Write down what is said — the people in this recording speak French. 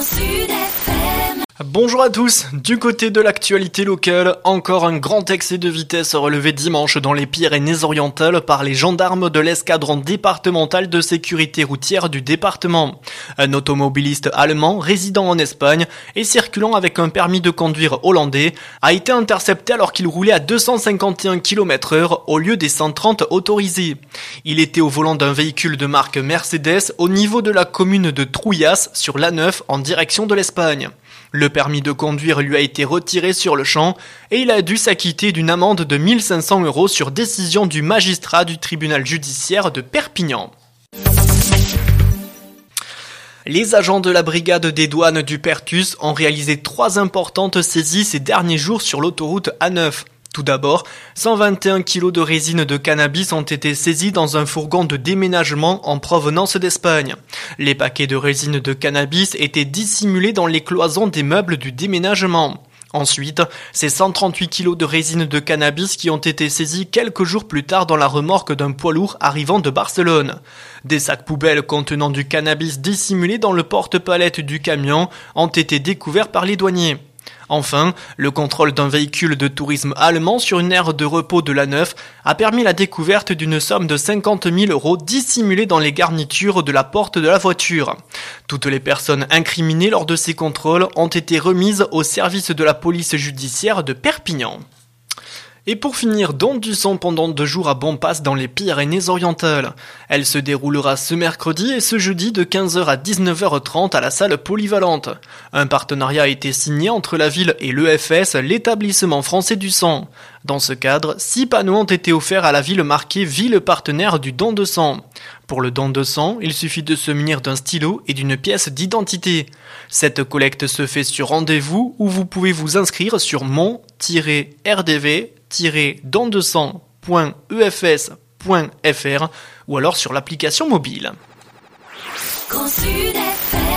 Bonjour à tous, du côté de l'actualité locale, encore un grand excès de vitesse relevé dimanche dans les Pyrénées-Orientales par les gendarmes de l'escadron départemental de sécurité routière du département. Un automobiliste allemand résidant en Espagne et circulant avec un permis de conduire hollandais a été intercepté alors qu'il roulait à 251 km/h au lieu des 130 autorisés. Il était au volant d'un véhicule de marque Mercedes au niveau de la commune de Trouillas sur l'A9 en direction de l'Espagne. Le permis de conduire lui a été retiré sur le champ et il a dû s'acquitter d'une amende de 1 500 € sur décision du magistrat du tribunal judiciaire de Perpignan. Les agents de la brigade des douanes du Pertus ont réalisé 3 importantes saisies ces derniers jours sur l'autoroute A9. Tout d'abord, 121 kg de résine de cannabis ont été saisis dans un fourgon de déménagement en provenance d'Espagne. Les paquets de résine de cannabis étaient dissimulés dans les cloisons des meubles du déménagement. Ensuite, c'est 138 kg de résine de cannabis qui ont été saisis quelques jours plus tard dans la remorque d'un poids lourd arrivant de Barcelone. Des sacs poubelles contenant du cannabis dissimulé dans le porte-palette du camion ont été découverts par les douaniers. Enfin, le contrôle d'un véhicule de tourisme allemand sur une aire de repos de l'A9 a permis la découverte d'une somme de 50 000 € dissimulée dans les garnitures de la porte de la voiture. Toutes les personnes incriminées lors de ces contrôles ont été remises au service de la police judiciaire de Perpignan. Et pour finir, Don du son pendant 2 jours à Bompas dans les Pyrénées-Orientales. Elle se déroulera ce mercredi et ce jeudi de 15h à 19h30 à la salle polyvalente. Un partenariat a été signé entre la ville et l'EFS, l'établissement français du sang. Dans ce cadre, 6 panneaux ont été offerts à la ville marqués ville partenaire du don de sang. Pour le don de sang, il suffit de se munir d'un stylo et d'une pièce d'identité. Cette collecte se fait sur rendez-vous où vous pouvez vous inscrire sur mon-rdv-dondesang.efs.fr ou alors sur l'application mobile.